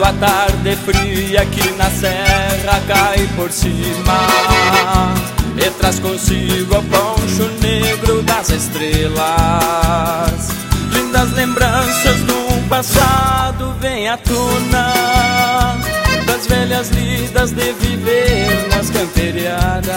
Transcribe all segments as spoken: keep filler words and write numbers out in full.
Quando a tarde fria aqui na serra cai por cima e traz consigo o poncho negro das estrelas, lindas lembranças do passado vêm à tona, das velhas lidas de viver nas camperiadas.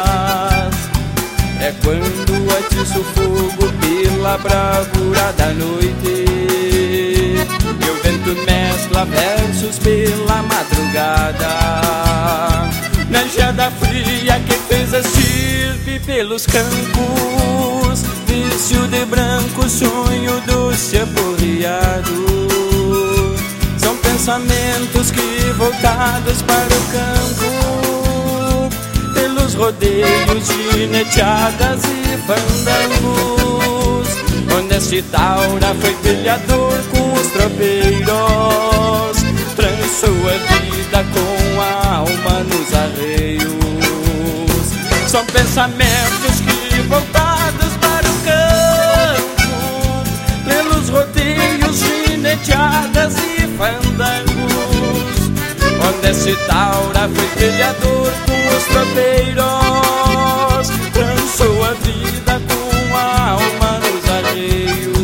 É quando atiço o fogo pela bravura da noite, e o vento mescla versos pela madrugada, na geada fria que fez a estirpe pelos campos, vício de branco, sonho doce aporreado. São pensamentos que voltados para o campo, pelos rodeios, gineteadas e fandangos, onde este taura foi pilhador com os tropeiros, trançou a vida com a alma nos arreios. São pensamentos que voltados para o campo, pelos rodeios, gineteadas e fandangos, onde esse taura foi pilhador com os tropeiros, trançou a vida com a alma nos arreios.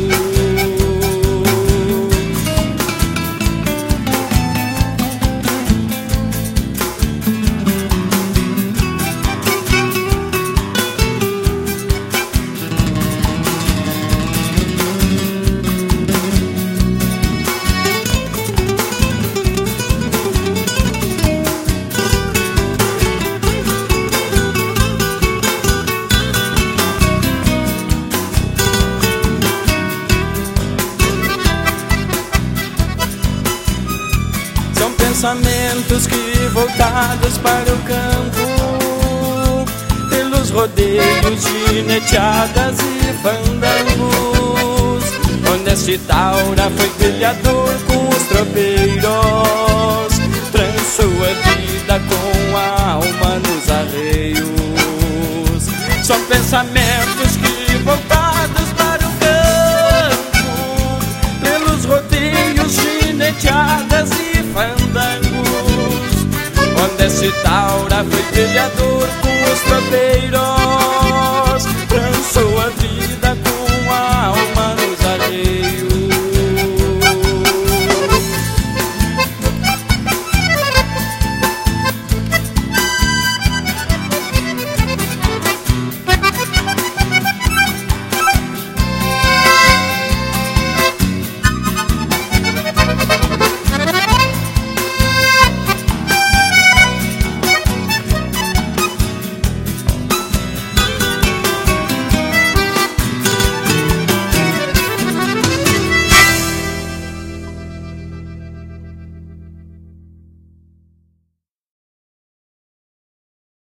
Pensamentos que voltados para o campo, pelos rodeios, gineteadas e fandangos, onde este taura foi pilhador com os tropeiros, trançou a vida com a alma nos arreios. São pensamentos que voltados para o campo, pelos rodeios, gineteadas e fandangos, onde esse taura foi pilhador com os tropeiros,